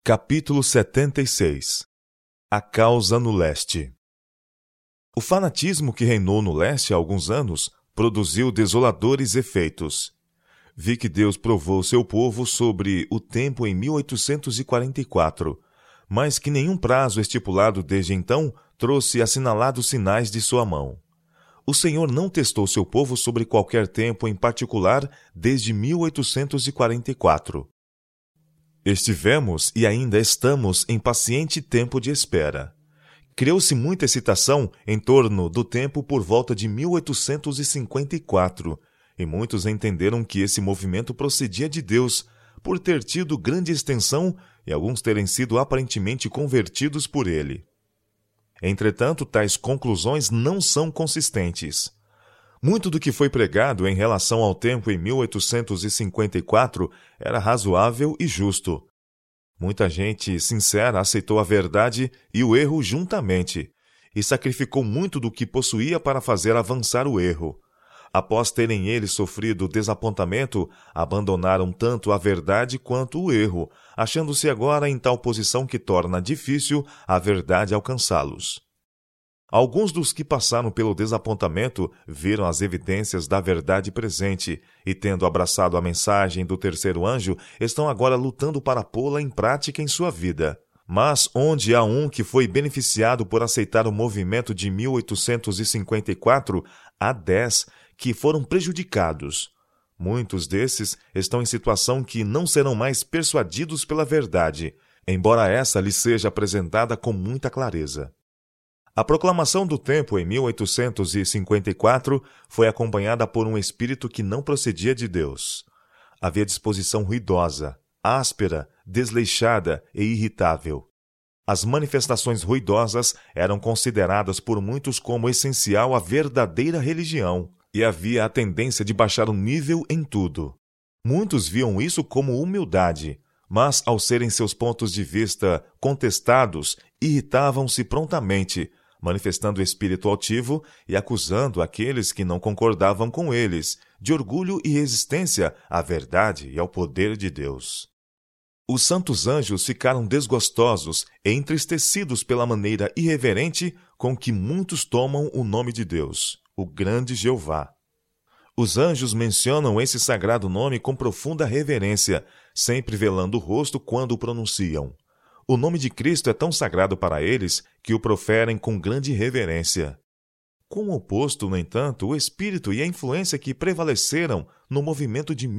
Capítulo 76. A causa no leste. O fanatismo que reinou no leste há alguns anos produziu desoladores efeitos. Vi que Deus provou seu povo sobre o tempo em 1844, mas que nenhum prazo estipulado desde então trouxe assinalados sinais de sua mão. O Senhor não testou seu povo sobre qualquer tempo em particular desde 1844. Estivemos e ainda estamos em paciente tempo de espera. Criou-se muita excitação em torno do tempo por volta de 1854, e muitos entenderam que esse movimento procedia de Deus, por ter tido grande extensão e alguns terem sido aparentemente convertidos por ele. Entretanto, tais conclusões não são consistentes. Muito do que foi pregado em relação ao tempo em 1854 era razoável e justo. Muita gente sincera aceitou a verdade e o erro juntamente, e sacrificou muito do que possuía para fazer avançar o erro. Após terem eles sofrido desapontamento, abandonaram tanto a verdade quanto o erro, achando-se agora em tal posição que torna difícil a verdade alcançá-los. Alguns dos que passaram pelo desapontamento viram as evidências da verdade presente e, tendo abraçado a mensagem do terceiro anjo, estão agora lutando para pô-la em prática em sua vida. Mas onde há um que foi beneficiado por aceitar o movimento de 1854, há 10 que foram prejudicados. Muitos desses estão em situação que não serão mais persuadidos pela verdade, embora essa lhes seja apresentada com muita clareza. A proclamação do tempo em 1854 foi acompanhada por um espírito que não procedia de Deus. Havia disposição ruidosa, áspera, desleixada e irritável. As manifestações ruidosas eram consideradas por muitos como essencial à verdadeira religião, e havia a tendência de baixar o nível em tudo. Muitos viam isso como humildade, mas ao serem seus pontos de vista contestados, irritavam-se prontamente, manifestando espírito altivo e acusando aqueles que não concordavam com eles, de orgulho e resistência à verdade e ao poder de Deus. Os santos anjos ficaram desgostosos e entristecidos pela maneira irreverente com que muitos tomam o nome de Deus, o grande Jeová. Os anjos mencionam esse sagrado nome com profunda reverência, sempre velando o rosto quando o pronunciam. O nome de Cristo é tão sagrado para eles que o proferem com grande reverência. Com o oposto, no entanto, o espírito e a influência que prevaleceram no movimento de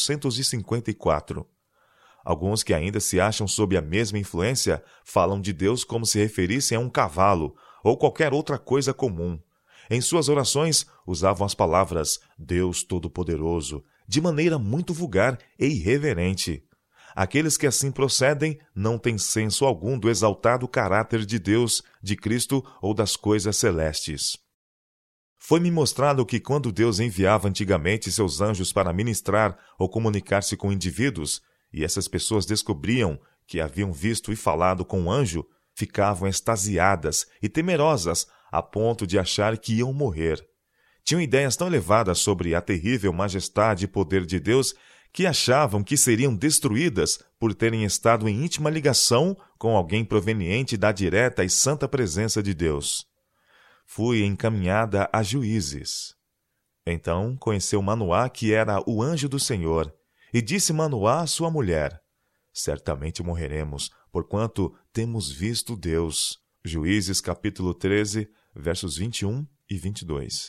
1854. Alguns que ainda se acham sob a mesma influência falam de Deus como se referissem a um cavalo ou qualquer outra coisa comum. Em suas orações, usavam as palavras Deus Todo-Poderoso de maneira muito vulgar e irreverente. Aqueles que assim procedem não têm senso algum do exaltado caráter de Deus, de Cristo ou das coisas celestes. Foi-me mostrado que quando Deus enviava antigamente seus anjos para ministrar ou comunicar-se com indivíduos, e essas pessoas descobriam que haviam visto e falado com um anjo, ficavam extasiadas e temerosas a ponto de achar que iam morrer. Tinham ideias tão elevadas sobre a terrível majestade e poder de Deus que achavam que seriam destruídas por terem estado em íntima ligação com alguém proveniente da direta e santa presença de Deus. Fui encaminhada a Juízes. Então conheceu Manoá, que era o anjo do Senhor, e disse Manoá à sua mulher: certamente morreremos, porquanto temos visto Deus. Juízes capítulo 13, versos 21 e 22.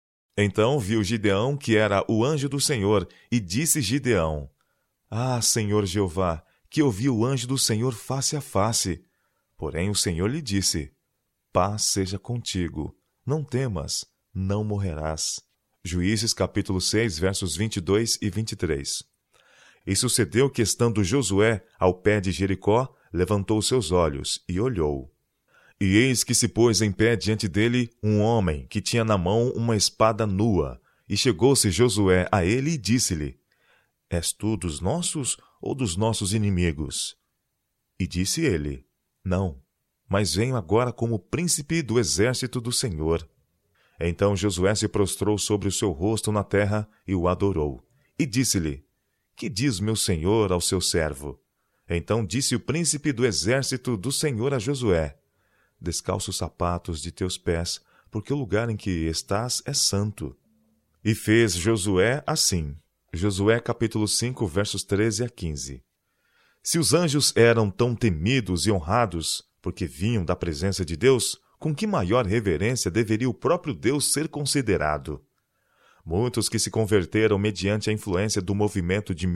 Então viu Gideão, que era o anjo do Senhor, e disse Gideão: Ah, Senhor Jeová, que eu vi o anjo do Senhor face a face. Porém o Senhor lhe disse: Paz seja contigo, não temas, não morrerás. Juízes capítulo 6, versos 22 e 23. E sucedeu que, estando Josué ao pé de Jericó, levantou seus olhos e olhou. E eis que se pôs em pé diante dele um homem que tinha na mão uma espada nua. E chegou-se Josué a ele e disse-lhe: És tu dos nossos ou dos nossos inimigos? E disse ele: Não, mas venho agora como príncipe do exército do Senhor. Então Josué se prostrou sobre o seu rosto na terra e o adorou. E disse-lhe: Que diz meu senhor ao seu servo? Então disse o príncipe do exército do Senhor a Josué: Descalça os sapatos de teus pés, porque o lugar em que estás é santo. E fez Josué assim. Josué capítulo 5, versos 13 a 15. Se os anjos eram tão temidos e honrados, porque vinham da presença de Deus, com que maior reverência deveria o próprio Deus ser considerado? Muitos que se converteram mediante a influência do movimento de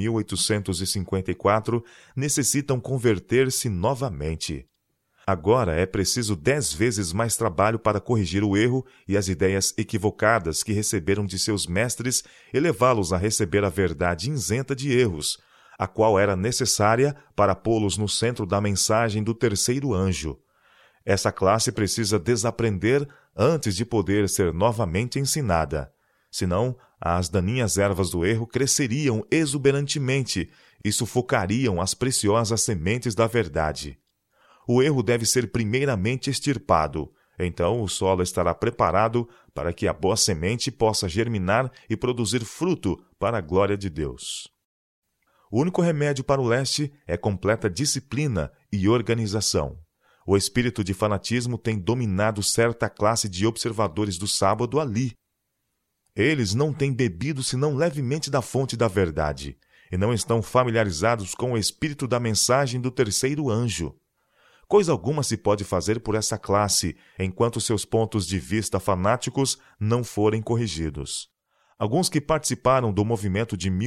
1854 necessitam converter-se novamente. Agora é preciso 10 vezes mais trabalho para corrigir o erro e as ideias equivocadas que receberam de seus mestres e levá-los a receber a verdade isenta de erros, a qual era necessária para pô-los no centro da mensagem do terceiro anjo. Essa classe precisa desaprender antes de poder ser novamente ensinada. Senão, as daninhas ervas do erro cresceriam exuberantemente e sufocariam as preciosas sementes da verdade. O erro deve ser primeiramente extirpado, então o solo estará preparado para que a boa semente possa germinar e produzir fruto para a glória de Deus. O único remédio para o leste é completa disciplina e organização. O espírito de fanatismo tem dominado certa classe de observadores do sábado ali. Eles não têm bebido senão levemente da fonte da verdade, e não estão familiarizados com o espírito da mensagem do terceiro anjo. Coisa alguma se pode fazer por essa classe, enquanto seus pontos de vista fanáticos não forem corrigidos. Alguns que participaram do movimento de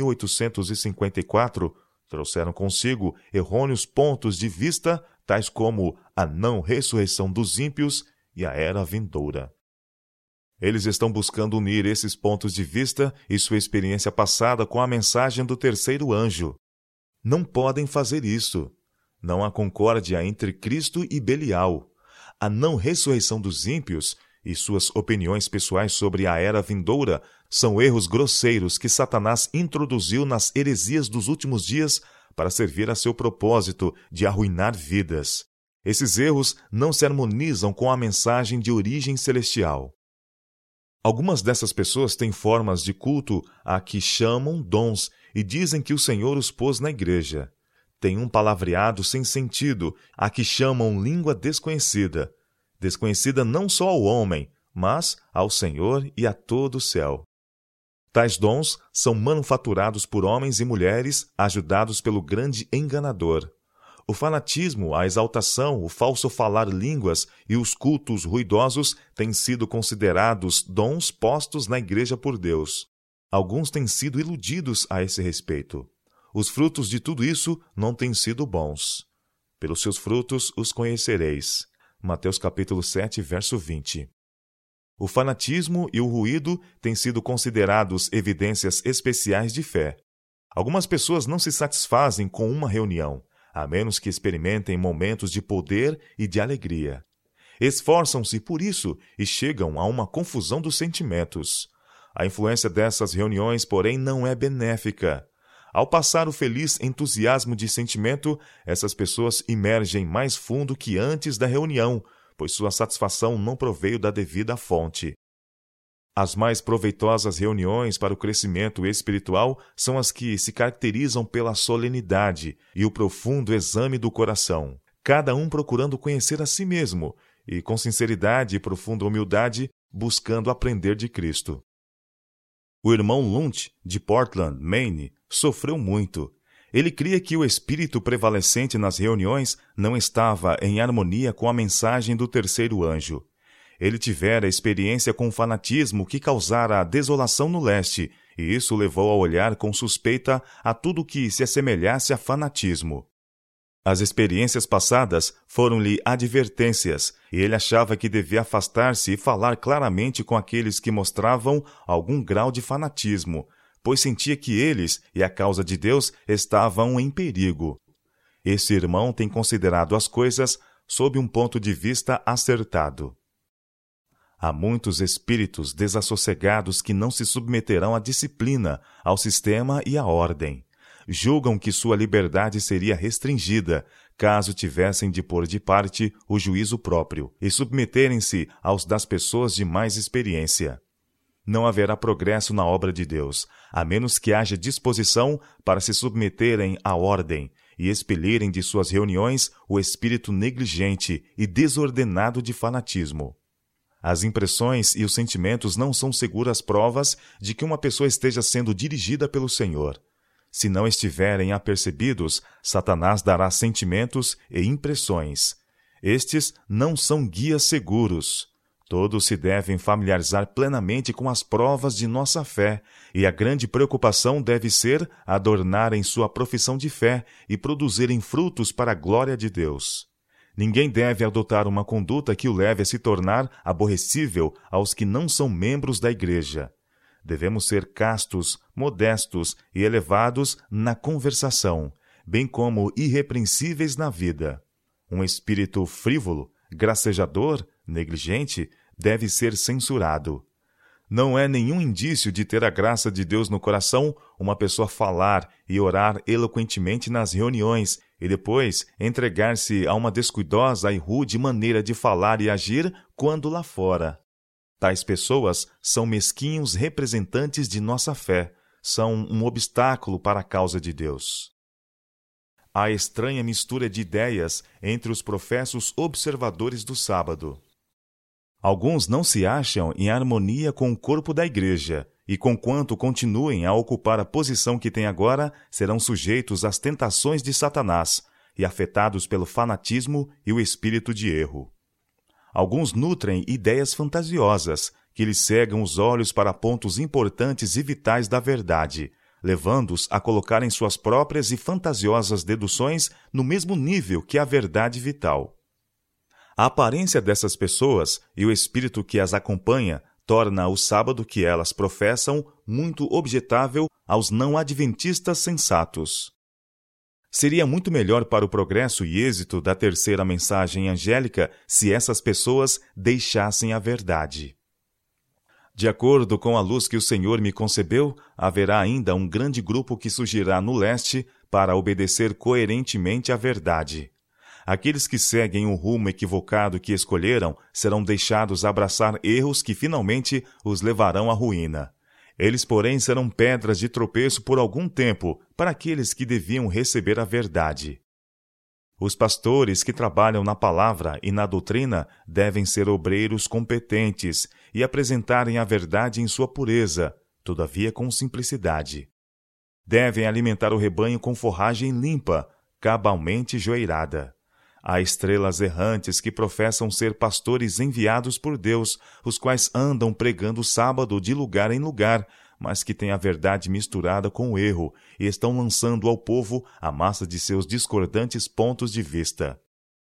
1854 trouxeram consigo errôneos pontos de vista, tais como a não ressurreição dos ímpios e a era vindoura. Eles estão buscando unir esses pontos de vista e sua experiência passada com a mensagem do terceiro anjo. Não podem fazer isso. Não há concórdia entre Cristo e Belial. A não ressurreição dos ímpios e suas opiniões pessoais sobre a era vindoura são erros grosseiros que Satanás introduziu nas heresias dos últimos dias para servir a seu propósito de arruinar vidas. Esses erros não se harmonizam com a mensagem de origem celestial. Algumas dessas pessoas têm formas de culto a que chamam dons e dizem que o Senhor os pôs na igreja. Tem um palavreado sem sentido, a que chamam língua desconhecida. Desconhecida não só ao homem, mas ao Senhor e a todo o céu. Tais dons são manufaturados por homens e mulheres, ajudados pelo grande enganador. O fanatismo, a exaltação, o falso falar línguas e os cultos ruidosos têm sido considerados dons postos na igreja por Deus. Alguns têm sido iludidos a esse respeito. Os frutos de tudo isso não têm sido bons. Pelos seus frutos os conhecereis. Mateus capítulo 7, verso 20. O fanatismo e o ruído têm sido considerados evidências especiais de fé. Algumas pessoas não se satisfazem com uma reunião, a menos que experimentem momentos de poder e de alegria. Esforçam-se por isso e chegam a uma confusão dos sentimentos. A influência dessas reuniões, porém, não é benéfica. Ao passar o feliz entusiasmo de sentimento, essas pessoas imergem mais fundo que antes da reunião, pois sua satisfação não proveio da devida fonte. As mais proveitosas reuniões para o crescimento espiritual são as que se caracterizam pela solenidade e o profundo exame do coração, cada um procurando conhecer a si mesmo e, com sinceridade e profunda humildade, buscando aprender de Cristo. O irmão Lunt, de Portland, Maine, sofreu muito. Ele cria que o espírito prevalecente nas reuniões não estava em harmonia com a mensagem do terceiro anjo. Ele tivera experiência com o fanatismo que causara a desolação no leste, e isso levou a olhar com suspeita a tudo que se assemelhasse a fanatismo. As experiências passadas foram-lhe advertências, e ele achava que devia afastar-se e falar claramente com aqueles que mostravam algum grau de fanatismo, pois sentia que eles e a causa de Deus estavam em perigo. Esse irmão tem considerado as coisas sob um ponto de vista acertado. Há muitos espíritos desassossegados que não se submeterão à disciplina, ao sistema e à ordem. Julgam que sua liberdade seria restringida, caso tivessem de pôr de parte o juízo próprio e submeterem-se aos das pessoas de mais experiência. Não haverá progresso na obra de Deus, a menos que haja disposição para se submeterem à ordem, e expelirem de suas reuniões o espírito negligente e desordenado de fanatismo. As impressões e os sentimentos não são seguras provas de que uma pessoa esteja sendo dirigida pelo Senhor. Se não estiverem apercebidos, Satanás dará sentimentos e impressões. Estes não são guias seguros. Todos se devem familiarizar plenamente com as provas de nossa fé, e a grande preocupação deve ser adornarem sua profissão de fé e produzirem frutos para a glória de Deus. Ninguém deve adotar uma conduta que o leve a se tornar aborrecível aos que não são membros da igreja. Devemos ser castos, modestos e elevados na conversação, bem como irrepreensíveis na vida. Um espírito frívolo, gracejador, negligente, deve ser censurado. Não é nenhum indício de ter a graça de Deus no coração uma pessoa falar e orar eloquentemente nas reuniões e depois entregar-se a uma descuidosa e rude maneira de falar e agir quando lá fora. Tais pessoas são mesquinhos representantes de nossa fé, são um obstáculo para a causa de Deus. Há estranha mistura de ideias entre os professos observadores do sábado. Alguns não se acham em harmonia com o corpo da igreja, e conquanto continuem a ocupar a posição que têm agora, serão sujeitos às tentações de Satanás e afetados pelo fanatismo e o espírito de erro. Alguns nutrem ideias fantasiosas, que lhes cegam os olhos para pontos importantes e vitais da verdade, levando-os a colocarem suas próprias e fantasiosas deduções no mesmo nível que a verdade vital. A aparência dessas pessoas e o espírito que as acompanha torna o sábado que elas professam muito objetável aos não-adventistas sensatos. Seria muito melhor para o progresso e êxito da terceira mensagem angélica se essas pessoas deixassem a verdade. De acordo com a luz que o Senhor me concebeu, haverá ainda um grande grupo que surgirá no leste para obedecer coerentemente à verdade. Aqueles que seguem o rumo equivocado que escolheram serão deixados abraçar erros que finalmente os levarão à ruína. Eles, porém, serão pedras de tropeço por algum tempo para aqueles que deviam receber a verdade. Os pastores que trabalham na palavra e na doutrina devem ser obreiros competentes e apresentarem a verdade em sua pureza, todavia com simplicidade. Devem alimentar o rebanho com forragem limpa, cabalmente joeirada. Há estrelas errantes que professam ser pastores enviados por Deus, os quais andam pregando o sábado de lugar em lugar, mas que têm a verdade misturada com o erro e estão lançando ao povo a massa de seus discordantes pontos de vista.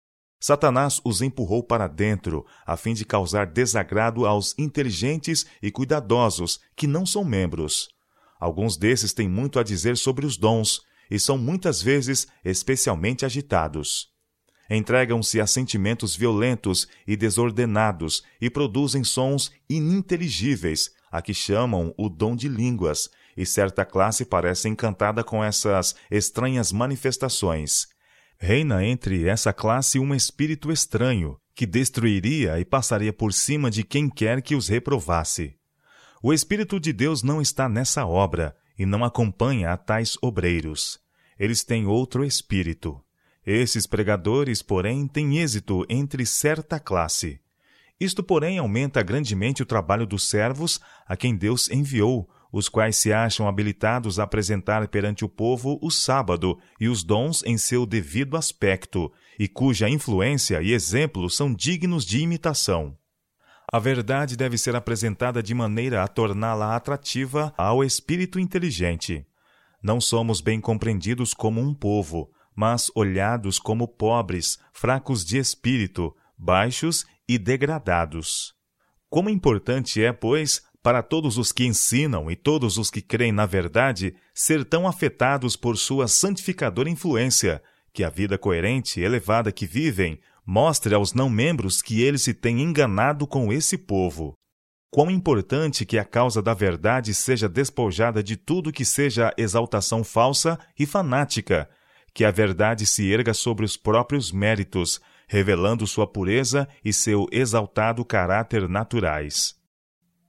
Satanás os empurrou para dentro, a fim de causar desagrado aos inteligentes e cuidadosos, que não são membros. Alguns desses têm muito a dizer sobre os dons, e são muitas vezes especialmente agitados. Entregam-se a sentimentos violentos e desordenados e produzem sons ininteligíveis, a que chamam o dom de línguas, e certa classe parece encantada com essas estranhas manifestações. Reina entre essa classe um espírito estranho, que destruiria e passaria por cima de quem quer que os reprovasse. O Espírito de Deus não está nessa obra e não acompanha a tais obreiros. Eles têm outro espírito. Esses pregadores, porém, têm êxito entre certa classe. Isto, porém, aumenta grandemente o trabalho dos servos a quem Deus enviou, os quais se acham habilitados a apresentar perante o povo o sábado e os dons em seu devido aspecto, e cuja influência e exemplo são dignos de imitação. A verdade deve ser apresentada de maneira a torná-la atrativa ao espírito inteligente. Não somos bem compreendidos como um povo, mas olhados como pobres, fracos de espírito, baixos e degradados. Como importante é, pois, para todos os que ensinam e todos os que creem na verdade, ser tão afetados por sua santificadora influência, que a vida coerente e elevada que vivem mostre aos não-membros que eles se têm enganado com esse povo. Quão importante que a causa da verdade seja despojada de tudo que seja exaltação falsa e fanática, que a verdade se erga sobre os próprios méritos, revelando sua pureza e seu exaltado caráter naturais.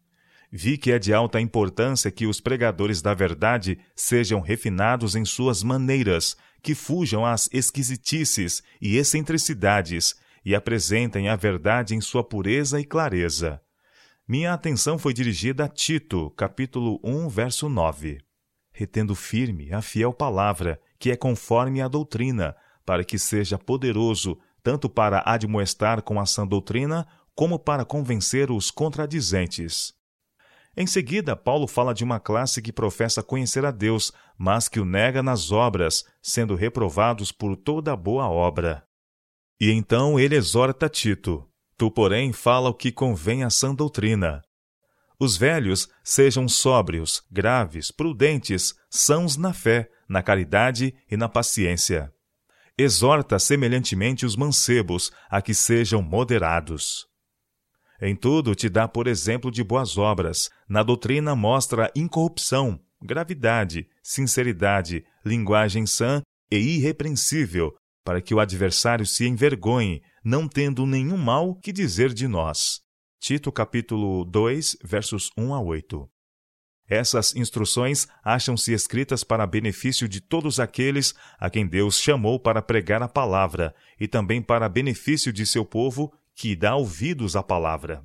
vi que é de alta importância que os pregadores da verdade sejam refinados em suas maneiras, que fujam às esquisitices e excentricidades e apresentem a verdade em sua pureza e clareza. Minha atenção foi dirigida a Tito, capítulo 1, verso 9. Retendo firme a fiel palavra, que é conforme à doutrina, para que seja poderoso tanto para admoestar com a sã doutrina, como para convencer os contradizentes. Em seguida, Paulo fala de uma classe que professa conhecer a Deus, mas que o nega nas obras, sendo reprovados por toda boa obra. E então ele exorta Tito: tu, porém, fala o que convém à sã doutrina. Os velhos sejam sóbrios, graves, prudentes, sãos na fé, na caridade e na paciência. Exorta semelhantemente os mancebos a que sejam moderados. Em tudo te dá por exemplo de boas obras, na doutrina mostra incorrupção, gravidade, sinceridade, linguagem sã e irrepreensível, para que o adversário se envergonhe, não tendo nenhum mal que dizer de nós. Tito capítulo 2, versos 1 a 8. Essas instruções acham-se escritas para benefício de todos aqueles a quem Deus chamou para pregar a palavra, e também para benefício de seu povo que dá ouvidos à palavra.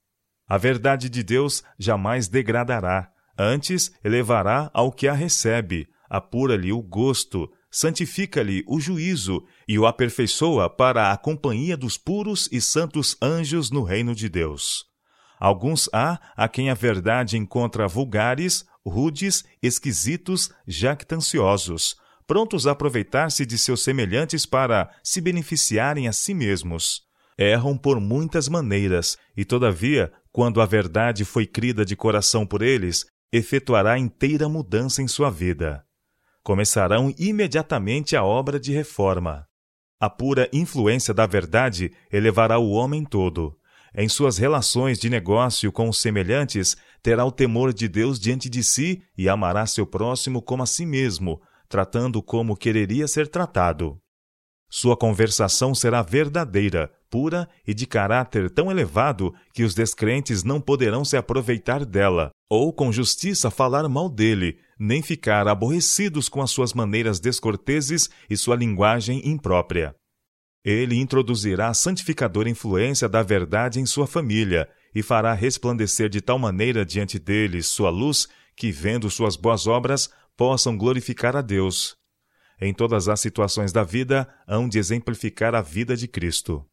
A verdade de Deus jamais degradará, antes elevará ao que a recebe, apura-lhe o gosto, santifica-lhe o juízo e o aperfeiçoa para a companhia dos puros e santos anjos no reino de Deus. Alguns há a quem a verdade encontra vulgares, rudes, esquisitos, jactanciosos, prontos a aproveitar-se de seus semelhantes para se beneficiarem a si mesmos. Erram por muitas maneiras, e todavia, quando a verdade foi crida de coração por eles, efetuará inteira mudança em sua vida. Começarão imediatamente a obra de reforma. A pura influência da verdade elevará o homem todo. Em suas relações de negócio com os semelhantes, terá o temor de Deus diante de si e amará seu próximo como a si mesmo, tratando como quereria ser tratado. Sua conversação será verdadeira, pura e de caráter tão elevado que os descrentes não poderão se aproveitar dela, ou com justiça falar mal dele, nem ficar aborrecidos com as suas maneiras descorteses e sua linguagem imprópria. Ele introduzirá a santificadora influência da verdade em sua família e fará resplandecer de tal maneira diante deles sua luz que, vendo suas boas obras, possam glorificar a Deus. Em todas as situações da vida, hão de exemplificar a vida de Cristo.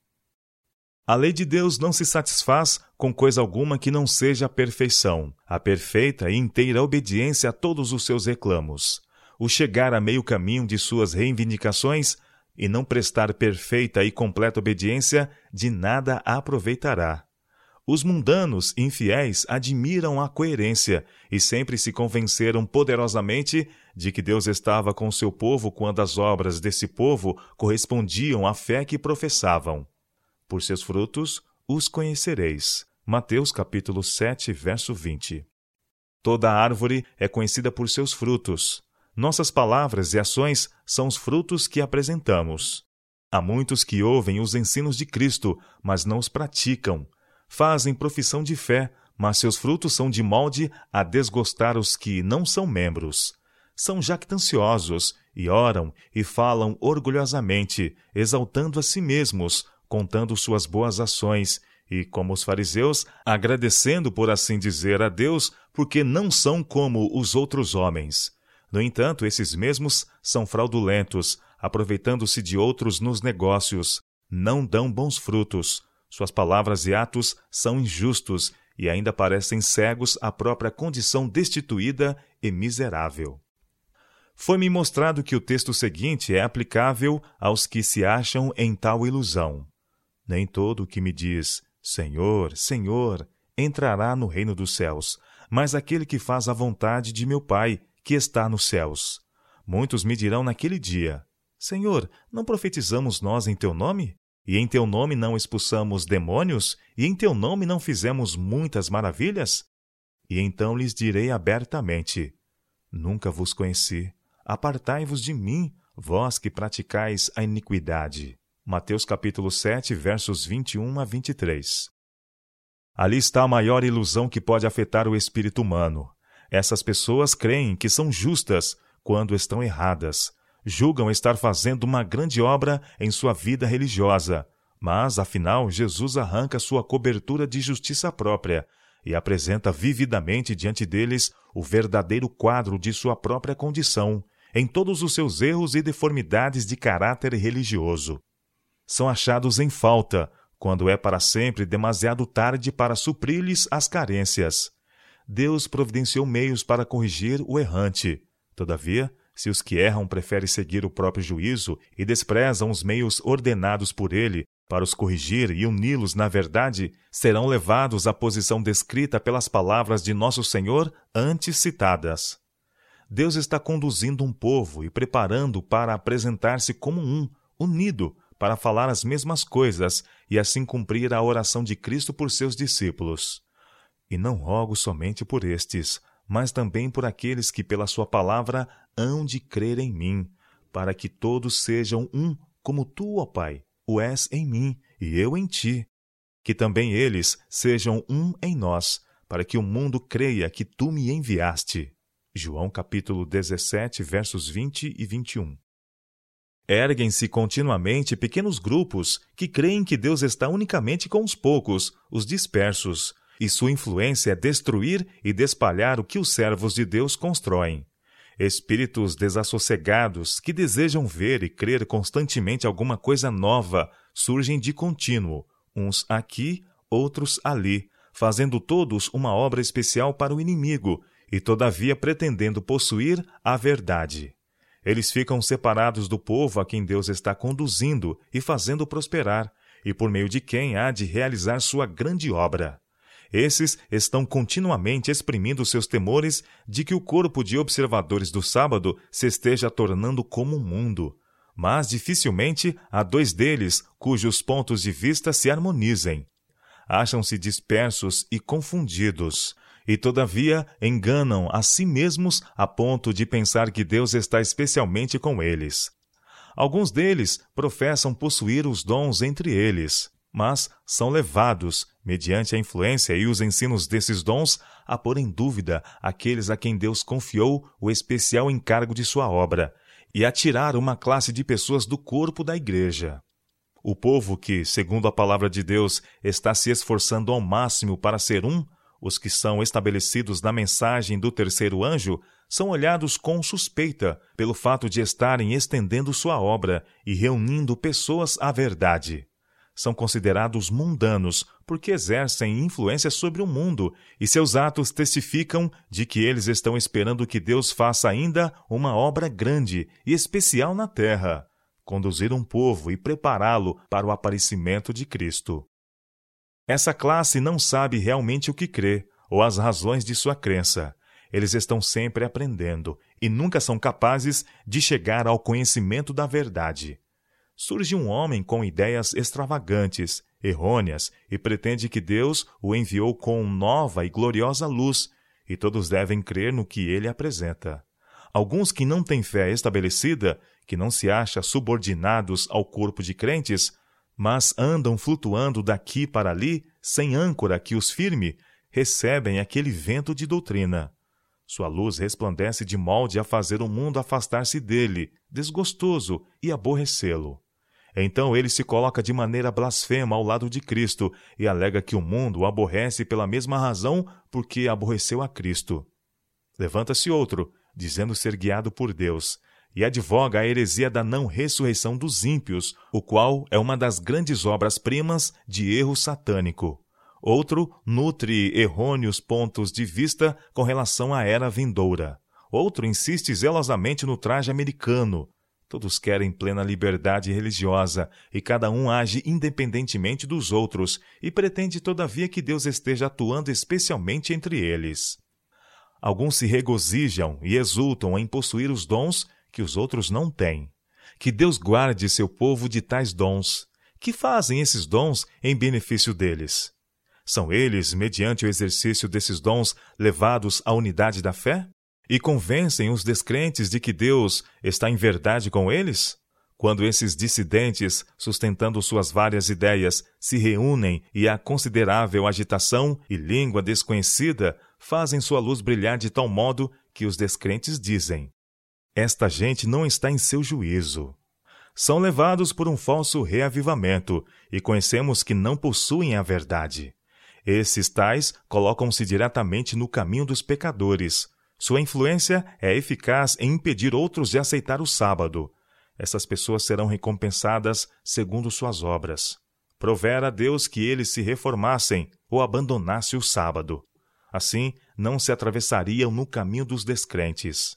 A lei de Deus não se satisfaz com coisa alguma que não seja a perfeição, a perfeita e inteira obediência a todos os seus reclamos. O chegar a meio caminho de suas reivindicações e não prestar perfeita e completa obediência, de nada aproveitará. Os mundanos infiéis admiram a coerência e sempre se convenceram poderosamente de que Deus estava com seu povo quando as obras desse povo correspondiam à fé que professavam. Por seus frutos os conhecereis. Mateus capítulo 7, verso 20. Toda árvore é conhecida por seus frutos. Nossas palavras e ações são os frutos que apresentamos. Há muitos que ouvem os ensinos de Cristo, mas não os praticam. Fazem profissão de fé, mas seus frutos são de molde a desgostar os que não são membros. São jactanciosos, e oram e falam orgulhosamente, exaltando a si mesmos, contando suas boas ações, e, como os fariseus, agradecendo, por assim dizer, a Deus, porque não são como os outros homens. No entanto, esses mesmos são fraudulentos, aproveitando-se de outros nos negócios, não dão bons frutos. Suas palavras e atos são injustos e ainda parecem cegos à própria condição destituída e miserável. Foi-me mostrado que o texto seguinte é aplicável aos que se acham em tal ilusão. Nem todo o que me diz, Senhor, Senhor, entrará no reino dos céus, mas aquele que faz a vontade de meu Pai, que está nos céus. Muitos me dirão naquele dia, Senhor, não profetizamos nós em teu nome? E em teu nome não expulsamos demônios? E em teu nome não fizemos muitas maravilhas? E então lhes direi abertamente, nunca vos conheci. Apartai-vos de mim, vós que praticais a iniquidade. Mateus capítulo 7, versos 21 a 23. Ali está a maior ilusão que pode afetar o espírito humano. Essas pessoas creem que são justas quando estão erradas. Julgam estar fazendo uma grande obra em sua vida religiosa, mas, afinal, Jesus arranca sua cobertura de justiça própria e apresenta vividamente diante deles o verdadeiro quadro de sua própria condição, em todos os seus erros e deformidades de caráter religioso. São achados em falta, quando é para sempre demasiado tarde para suprir-lhes as carências. Deus providenciou meios para corrigir o errante. Todavia, se os que erram preferem seguir o próprio juízo e desprezam os meios ordenados por ele para os corrigir e uni-los na verdade, serão levados à posição descrita pelas palavras de Nosso Senhor antes citadas. Deus está conduzindo um povo e preparando para apresentar-se como unido, para falar as mesmas coisas e assim cumprir a oração de Cristo por seus discípulos. E não rogo somente por estes, mas também por aqueles que pela sua palavra hão de crer em mim, para que todos sejam como tu, ó Pai, o és em mim e eu em ti. Que também eles sejam em nós, para que o mundo creia que tu me enviaste. João capítulo 17, versos 20 e 21. Erguem-se continuamente pequenos grupos que creem que Deus está unicamente com os poucos, os dispersos, e sua influência é destruir e despalhar o que os servos de Deus constroem. Espíritos desassossegados que desejam ver e crer constantemente alguma coisa nova surgem de contínuo, uns aqui, outros ali, fazendo todos uma obra especial para o inimigo e, todavia, pretendendo possuir a verdade. Eles ficam separados do povo a quem Deus está conduzindo e fazendo prosperar, e por meio de quem há de realizar sua grande obra. Esses estão continuamente exprimindo seus temores de que o corpo de observadores do sábado se esteja tornando como o mundo. Mas dificilmente há dois deles cujos pontos de vista se harmonizem. Acham-se dispersos e confundidos, e todavia enganam a si mesmos a ponto de pensar que Deus está especialmente com eles. Alguns deles professam possuir os dons entre eles, mas são levados, mediante a influência e os ensinos desses dons, a pôr em dúvida aqueles a quem Deus confiou o especial encargo de sua obra, e a tirar uma classe de pessoas do corpo da igreja. O povo que, segundo a palavra de Deus, está se esforçando ao máximo para ser os que são estabelecidos na mensagem do terceiro anjo, são olhados com suspeita pelo fato de estarem estendendo sua obra e reunindo pessoas à verdade. São considerados mundanos porque exercem influência sobre o mundo e seus atos testificam de que eles estão esperando que Deus faça ainda uma obra grande e especial na terra, conduzir um povo e prepará-lo para o aparecimento de Cristo. Essa classe não sabe realmente o que crê ou as razões de sua crença. Eles estão sempre aprendendo e nunca são capazes de chegar ao conhecimento da verdade. Surge um homem com ideias extravagantes, errôneas, e pretende que Deus o enviou com nova e gloriosa luz, e todos devem crer no que ele apresenta. Alguns que não têm fé estabelecida, que não se acham subordinados ao corpo de crentes, mas andam flutuando daqui para ali, sem âncora que os firme, recebem aquele vento de doutrina. Sua luz resplandece de molde a fazer o mundo afastar-se dele, desgostoso, e aborrecê-lo. Então ele se coloca de maneira blasfema ao lado de Cristo e alega que o mundo o aborrece pela mesma razão porque aborreceu a Cristo. Levanta-se outro, dizendo ser guiado por Deus, e advoga a heresia da não-ressurreição dos ímpios, o qual é uma das grandes obras-primas de erro satânico. Outro nutre errôneos pontos de vista com relação à era vindoura. Outro insiste zelosamente no traje americano. Todos querem plena liberdade religiosa e cada um age independentemente dos outros e pretende, todavia, que Deus esteja atuando especialmente entre eles. Alguns se regozijam e exultam em possuir os dons que os outros não têm. Que Deus guarde seu povo de tais dons. Que fazem esses dons em benefício deles? São eles, mediante o exercício desses dons, levados à unidade da fé? E convencem os descrentes de que Deus está em verdade com eles? Quando esses dissidentes, sustentando suas várias ideias, se reúnem e há considerável agitação e língua desconhecida, fazem sua luz brilhar de tal modo que os descrentes dizem: esta gente não está em seu juízo. São levados por um falso reavivamento e conhecemos que não possuem a verdade. Esses tais colocam-se diretamente no caminho dos pecadores. Sua influência é eficaz em impedir outros de aceitar o sábado. Essas pessoas serão recompensadas segundo suas obras. Provera a Deus que eles se reformassem ou abandonassem o sábado. Assim, não se atravessariam no caminho dos descrentes.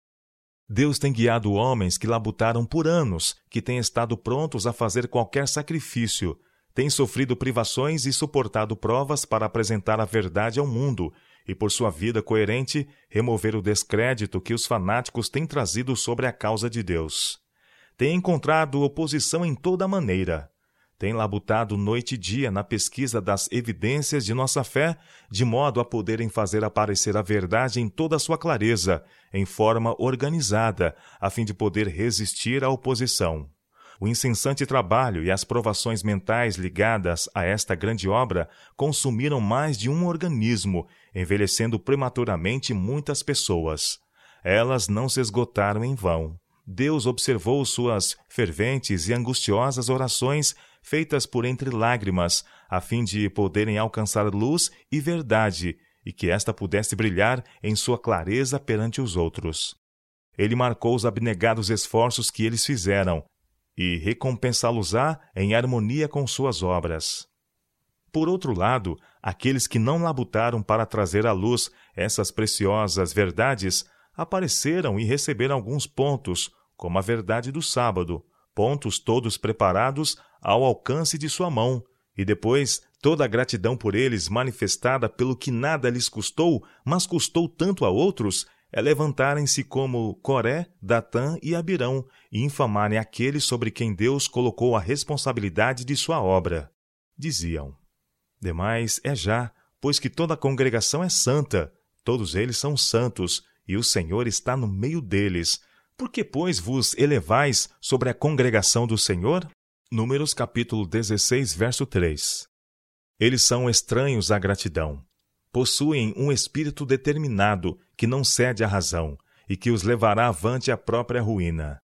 Deus tem guiado homens que labutaram por anos, que têm estado prontos a fazer qualquer sacrifício, têm sofrido privações e suportado provas para apresentar a verdade ao mundo e, por sua vida coerente, remover o descrédito que os fanáticos têm trazido sobre a causa de Deus. Tem encontrado oposição em toda maneira. Tem labutado noite e dia na pesquisa das evidências de nossa fé, de modo a poderem fazer aparecer a verdade em toda a sua clareza, em forma organizada, a fim de poder resistir à oposição. O incessante trabalho e as provações mentais ligadas a esta grande obra consumiram mais de um organismo, envelhecendo prematuramente muitas pessoas. Elas não se esgotaram em vão. Deus observou suas ferventes e angustiosas orações feitas por entre lágrimas, a fim de poderem alcançar luz e verdade, e que esta pudesse brilhar em sua clareza perante os outros. Ele marcou os abnegados esforços que eles fizeram, e recompensá-los-á em harmonia com suas obras. Por outro lado, aqueles que não labutaram para trazer à luz essas preciosas verdades, apareceram e receberam alguns pontos, como a verdade do sábado, pontos todos preparados ao alcance de sua mão, e depois toda a gratidão por eles manifestada pelo que nada lhes custou, mas custou tanto a outros, é levantarem-se como Coré, Datã e Abirão, e infamarem aqueles sobre quem Deus colocou a responsabilidade de sua obra. Diziam: demais é já, pois que toda a congregação é santa, todos eles são santos, e o Senhor está no meio deles. Por que, pois, vos elevais sobre a congregação do Senhor? Números capítulo 16, verso 3. Eles são estranhos à gratidão. Possuem um espírito determinado, que não cede à razão, e que os levará avante à própria ruína.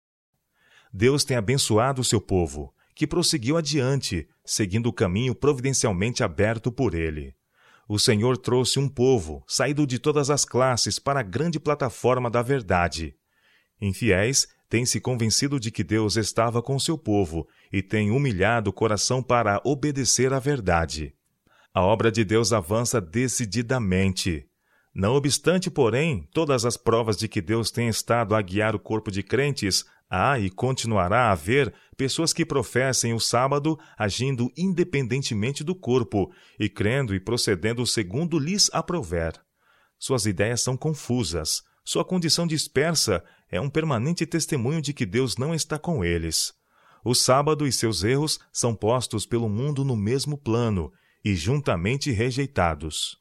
Deus tem abençoado o seu povo, que prosseguiu adiante, seguindo o caminho providencialmente aberto por ele. O Senhor trouxe um povo, saído de todas as classes, para a grande plataforma da verdade. Infiéis têm se convencido de que Deus estava com seu povo e têm humilhado o coração para obedecer à verdade. A obra de Deus avança decididamente. Não obstante, porém, todas as provas de que Deus tem estado a guiar o corpo de crentes, há e continuará a haver pessoas que professem o sábado agindo independentemente do corpo e crendo e procedendo segundo lhes aprouver. Suas ideias são confusas. Sua condição dispersa é um permanente testemunho de que Deus não está com eles. O sábado e seus erros são postos pelo mundo no mesmo plano e juntamente rejeitados.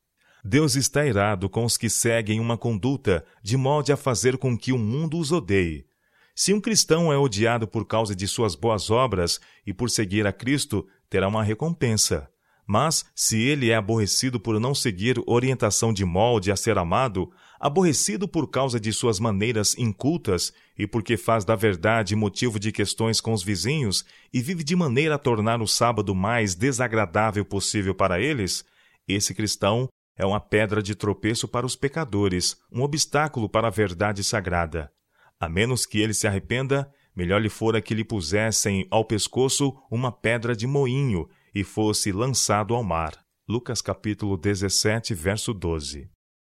Deus está irado com os que seguem uma conduta de modo a fazer com que o mundo os odeie. Se um cristão é odiado por causa de suas boas obras e por seguir a Cristo, terá uma recompensa. Mas, se ele é aborrecido por não seguir orientação de molde a ser amado, aborrecido por causa de suas maneiras incultas e porque faz da verdade motivo de questões com os vizinhos e vive de maneira a tornar o sábado mais desagradável possível para eles, esse cristão é uma pedra de tropeço para os pecadores, um obstáculo para a verdade sagrada. A menos que ele se arrependa, melhor lhe fora que lhe pusessem ao pescoço uma pedra de moinho e fosse lançado ao mar. Lucas capítulo 17, verso 12.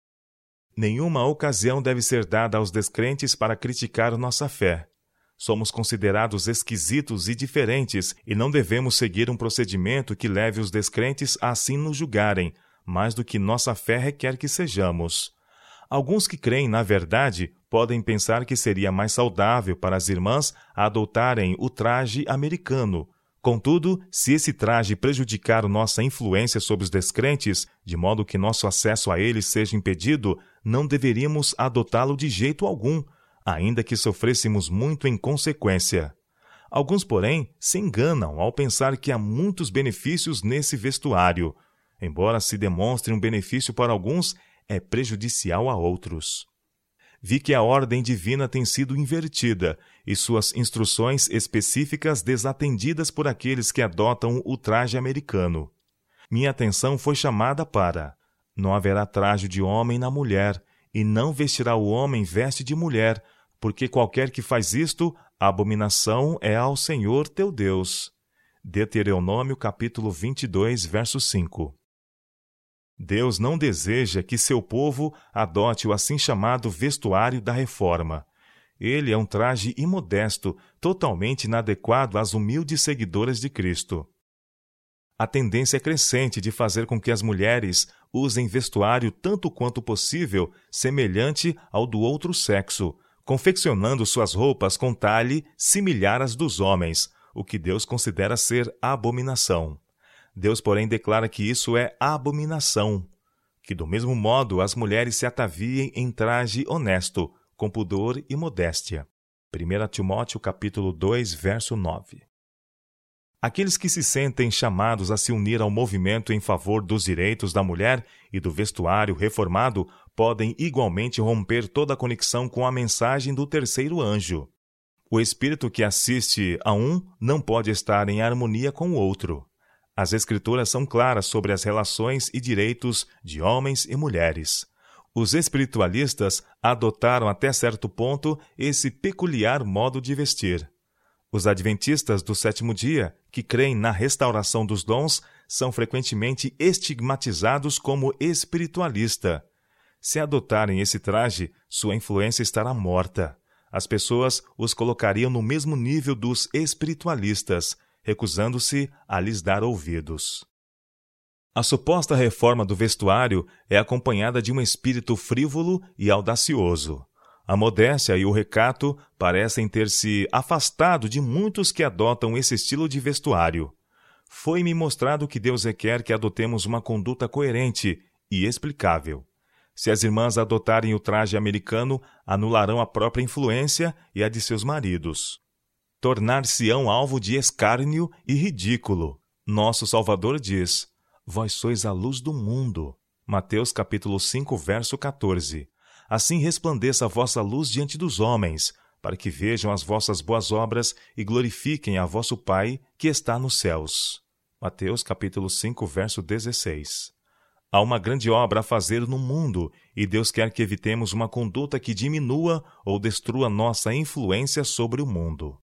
Nenhuma ocasião deve ser dada aos descrentes para criticar nossa fé. Somos considerados esquisitos e diferentes e não devemos seguir um procedimento que leve os descrentes a assim nos julgarem, mais do que nossa fé requer que sejamos. Alguns que creem na verdade podem pensar que seria mais saudável para as irmãs adotarem o traje americano. Contudo, se esse traje prejudicar nossa influência sobre os descrentes, de modo que nosso acesso a eles seja impedido, não deveríamos adotá-lo de jeito algum, ainda que sofrêssemos muito em consequência. Alguns, porém, se enganam ao pensar que há muitos benefícios nesse vestuário. Embora se demonstre um benefício para alguns, é prejudicial a outros. Vi que a ordem divina tem sido invertida e suas instruções específicas desatendidas por aqueles que adotam o traje americano. Minha atenção foi chamada para: não haverá traje de homem na mulher, e não vestirá o homem veste de mulher, porque qualquer que faz isto, a abominação é ao Senhor teu Deus. Deuteronômio capítulo 22, verso 5. Deus não deseja que seu povo adote o assim chamado vestuário da reforma. Ele é um traje imodesto, totalmente inadequado às humildes seguidoras de Cristo. A tendência crescente de fazer com que as mulheres usem vestuário tanto quanto possível semelhante ao do outro sexo, confeccionando suas roupas com talhe similar às dos homens, o que Deus considera ser abominação. Deus, porém, declara que isso é abominação, que do mesmo modo as mulheres se ataviem em traje honesto, com pudor e modéstia. 1 Timóteo capítulo 2, verso 9. Aqueles que se sentem chamados a se unir ao movimento em favor dos direitos da mulher e do vestuário reformado podem igualmente romper toda a conexão com a mensagem do terceiro anjo. O espírito que assiste a um não pode estar em harmonia com o outro. As Escrituras são claras sobre as relações e direitos de homens e mulheres. Os espiritualistas adotaram até certo ponto esse peculiar modo de vestir. Os adventistas do sétimo dia, que creem na restauração dos dons, são frequentemente estigmatizados como espiritualista. Se adotarem esse traje, sua influência estará morta. As pessoas os colocariam no mesmo nível dos espiritualistas, recusando-se a lhes dar ouvidos. A suposta reforma do vestuário é acompanhada de um espírito frívolo e audacioso. A modéstia e o recato parecem ter se afastado de muitos que adotam esse estilo de vestuário. Foi-me mostrado que Deus requer que adotemos uma conduta coerente e explicável. Se as irmãs adotarem o traje americano, anularão a própria influência e a de seus maridos. Tornar-se-ão alvo de escárnio e ridículo. Nosso Salvador diz: vós sois a luz do mundo. Mateus capítulo 5, verso 14. Assim resplandeça a vossa luz diante dos homens, para que vejam as vossas boas obras e glorifiquem a vosso Pai que está nos céus. Mateus capítulo 5, verso 16. Há uma grande obra a fazer no mundo, e Deus quer que evitemos uma conduta que diminua ou destrua nossa influência sobre o mundo.